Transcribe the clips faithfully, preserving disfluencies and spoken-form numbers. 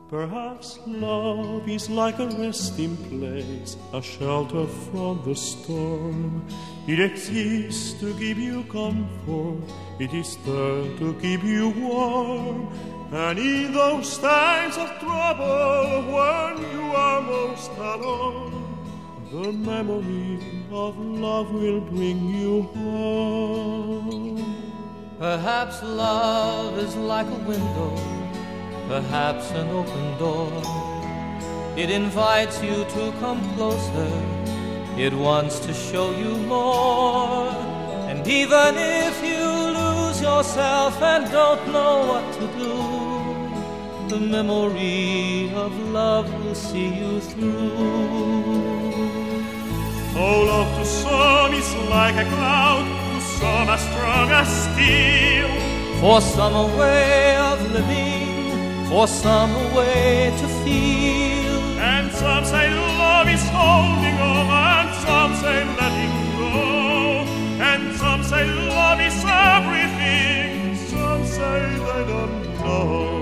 Perhaps love is like a resting place, a shelter from the storm. It exists to give you comfort, it is there to keep you warm. And in those times of trouble, when you are most alone, the memory of love will bring you home. Perhaps love is like a window, perhaps an open door. It invites you to come closer, it wants to show you more. And even if you lose yourself and don't know what to do, the memory of love will see you through. Oh, love to some is like a cloud, to some as strong as steel. For some a way of living, for some a way to feel. And some say love is holding on, and some say letting go. And some say love is everything, some say they don't know.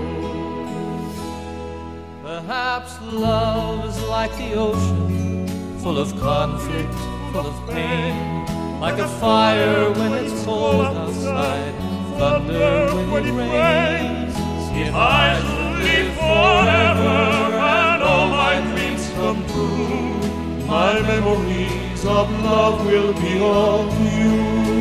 Perhaps love is like the ocean, full of conflict, full of pain. Like a fire when it's cold outside, thunder when it rains. If I should live forever and all my dreams come true, my memories of love will be all you.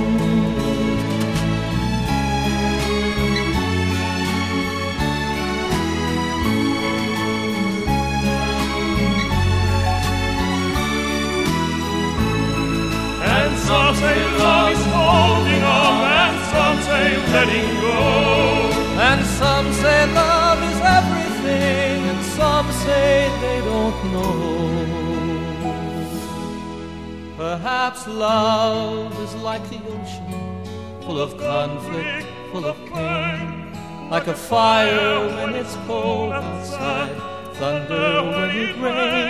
And some say love is holding on, and some say letting go. And some say love is everything, and some say they don't know. Perhaps love is like the ocean, full of conflict, full of pain. Like a fire when it's cold outside, thunder when it rains.